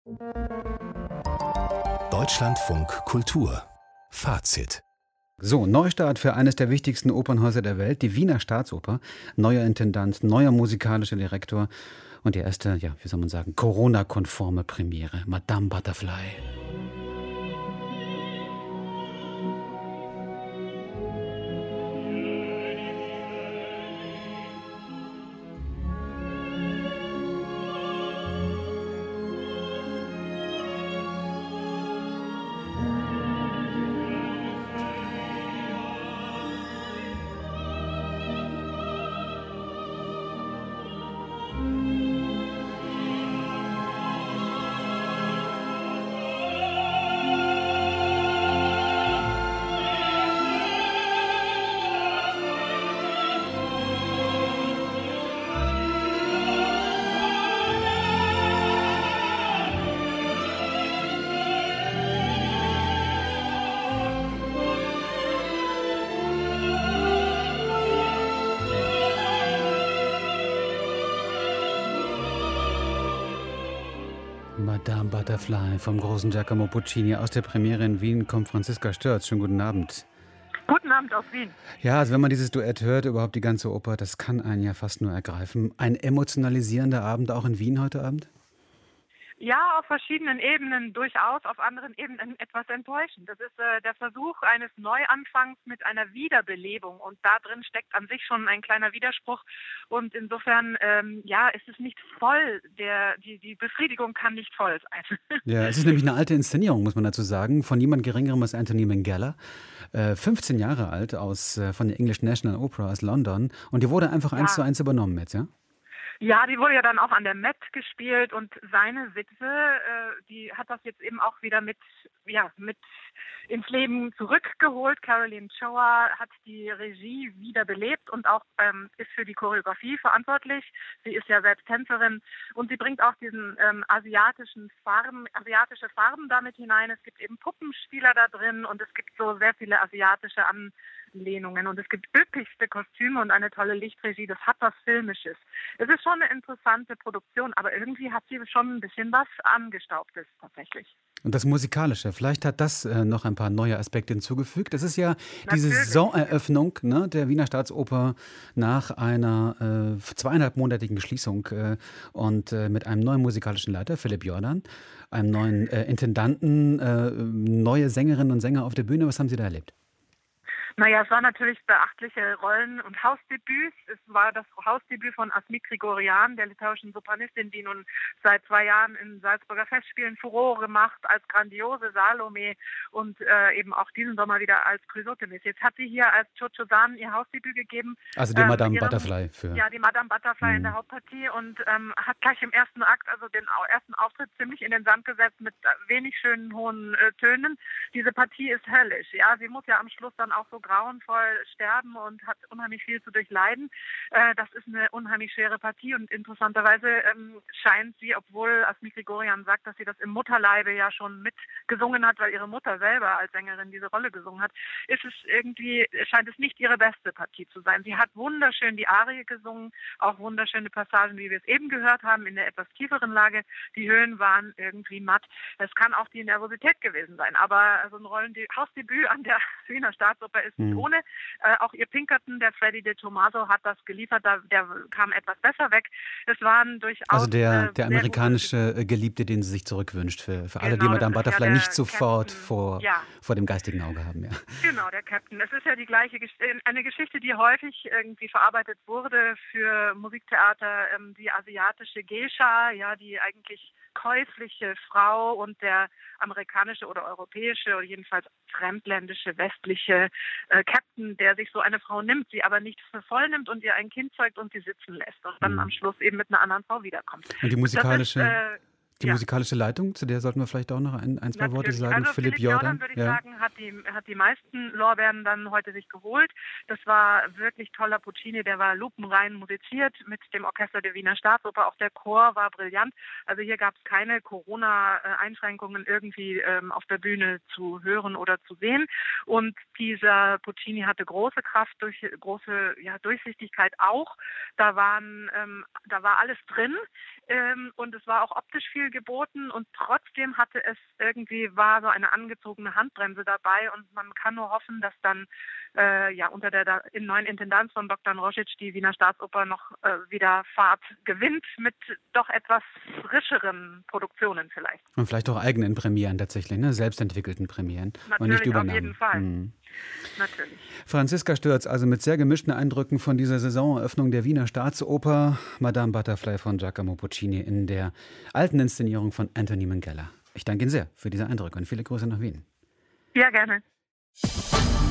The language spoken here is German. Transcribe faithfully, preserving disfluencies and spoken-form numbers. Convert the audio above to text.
Deutschlandfunk Kultur Fazit. So, Neustart für eines der wichtigsten Opernhäuser der Welt, die Wiener Staatsoper. Neuer Intendant, neuer musikalischer Direktor und die erste, ja, wie soll man sagen, Corona-konforme Premiere, Madame Butterfly. Madame Butterfly vom großen Giacomo Puccini. Aus der Premiere in Wien kommt Franziska Störz. Schönen guten Abend. Guten Abend aus Wien. Ja, also wenn man dieses Duett hört, überhaupt die ganze Oper, das kann einen ja fast nur ergreifen. Ein emotionalisierender Abend auch in Wien heute Abend? Ja, auf verschiedenen Ebenen durchaus, auf anderen Ebenen etwas enttäuschend. Das ist äh, der Versuch eines Neuanfangs mit einer Wiederbelebung und da drin steckt an sich schon ein kleiner Widerspruch und insofern, ähm, ja, ist es nicht voll, der, die, die Befriedigung kann nicht voll sein. Ja, es ist nämlich eine alte Inszenierung, muss man dazu sagen, von niemand Geringerem als Anthony Minghella, äh, fünfzehn Jahre alt, aus, äh, von der English National Opera aus London und die wurde einfach Ja. eins zu eins übernommen jetzt, ja? Ja, die wurde ja dann auch an der Met gespielt und seine Witwe, äh, die hat das jetzt eben auch wieder mit, ja, mit ins Leben zurückgeholt. Caroline Choa hat die Regie wiederbelebt und auch ähm, ist für die Choreografie verantwortlich. Sie ist ja selbst Tänzerin und sie bringt auch diesen ähm, asiatischen Farben, asiatische Farben damit hinein. Es gibt eben Puppenspieler da drin und es gibt so sehr viele asiatische Anlehnungen und es gibt üppigste Kostüme und eine tolle Lichtregie. Das hat was Filmisches. Es ist schon eine interessante Produktion, aber irgendwie hat sie schon ein bisschen was Angestaubtes tatsächlich. Und das Musikalische, vielleicht hat das äh, noch ein paar neue Aspekte hinzugefügt. Das ist ja Natürlich. die Saisoneröffnung, ne, der Wiener Staatsoper nach einer äh, zweieinhalbmonatigen Schließung äh, und äh, mit einem neuen musikalischen Leiter, Philipp Jordan, einem neuen äh, Intendanten, äh, neue Sängerinnen und Sänger auf der Bühne. Was haben Sie da erlebt? Naja, es war natürlich beachtliche Rollen- und Hausdebüts. Es war das Hausdebüt von Asmik Grigorian, der litauischen Sopranistin, die nun seit zwei Jahren in Salzburger Festspielen Furore macht als grandiose Salome und äh, eben auch diesen Sommer wieder als Chrysothemis. Jetzt hat sie hier als Cho-Cho-San ihr Hausdebüt gegeben. Also die ähm, Madame ihrem, Butterfly. Für Ja, die Madame Butterfly Mhm. in der Hauptpartie und ähm, hat gleich im ersten Akt, also den au- ersten Auftritt, ziemlich in den Sand gesetzt mit äh, wenig schönen hohen äh, Tönen. Diese Partie ist höllisch. Ja, sie muss ja am Schluss dann auch so grauenvoll sterben und hat unheimlich viel zu durchleiden. Äh, das ist eine unheimlich schwere Partie und interessanterweise ähm, scheint sie, obwohl Asmik Grigorian sagt, dass sie das im Mutterleibe ja schon mitgesungen hat, weil ihre Mutter selber als Sängerin diese Rolle gesungen hat, ist es irgendwie, scheint es nicht ihre beste Partie zu sein. Sie hat wunderschön die Arie gesungen, auch wunderschöne Passagen, wie wir es eben gehört haben, in der etwas tieferen Lage. Die Höhen waren irgendwie matt. Es kann auch die Nervosität gewesen sein, aber so ein Rollen Hausdebüt an der Wiener Staatsoper ist nicht Mhm. ohne. Äh, auch ihr Pinkerton, der Freddy De Tomaso, hat das geliefert, da, der kam etwas besser weg. Es waren durchaus Also der, äh, der sehr amerikanische äh, Geliebte, den sie sich zurückwünscht, für, für alle, die Genau, Madame das ist ja Butterfly der nicht sofort Captain. vor, Ja. vor dem geistigen Auge haben. Ja. Genau, der Captain. Es ist ja die gleiche Gesch äh, eine Geschichte, die häufig irgendwie verarbeitet wurde für Musiktheater, ähm, die asiatische Geisha, ja, die eigentlich käufliche Frau und der amerikanische oder europäische oder jedenfalls fremdländische, westliche äh, Captain, der sich so eine Frau nimmt, sie aber nicht für voll nimmt und ihr ein Kind zeugt und sie sitzen lässt und dann Mhm. am Schluss eben mit einer anderen Frau wiederkommt. Und die musikalische, Das ist, äh, die ja. musikalische Leitung, zu der sollten wir vielleicht auch noch ein, ein zwei Worte Natürlich. sagen. Also Philipp Philipp Jordan. Jordan, würde ich ja. sagen, hat die, hat die meisten Lorbeeren dann heute sich geholt. Das war wirklich toller Puccini, der war lupenrein musiziert mit dem Orchester der Wiener Staatsoper. Auch der Chor war brillant. Also hier gab es keine Corona-Einschränkungen irgendwie ähm, auf der Bühne zu hören oder zu sehen. Und dieser Puccini hatte große Kraft, durch große ja, Durchsichtigkeit auch. Da waren, ähm, da war alles drin ähm, und es war auch optisch viel viel geboten und trotzdem hatte es irgendwie, war so eine angezogene Handbremse dabei und man kann nur hoffen, dass dann äh, ja unter der da, in neuen Intendanz von Bogdan Rosic die Wiener Staatsoper noch äh, wieder Fahrt gewinnt mit doch etwas frischeren Produktionen vielleicht. Und vielleicht auch eigenen Premieren tatsächlich, ne? Selbstentwickelten Premieren. Natürlich, und nicht Übernahmen. auf jeden Fall. Hm. Natürlich. Franziska Stürz, also mit sehr gemischten Eindrücken von dieser Saisoneröffnung der Wiener Staatsoper Madame Butterfly von Giacomo Puccini in der alten Inszenierung von Anthony Minghella. Ich danke Ihnen sehr für diese Eindrücke und viele Grüße nach Wien. Ja, gerne.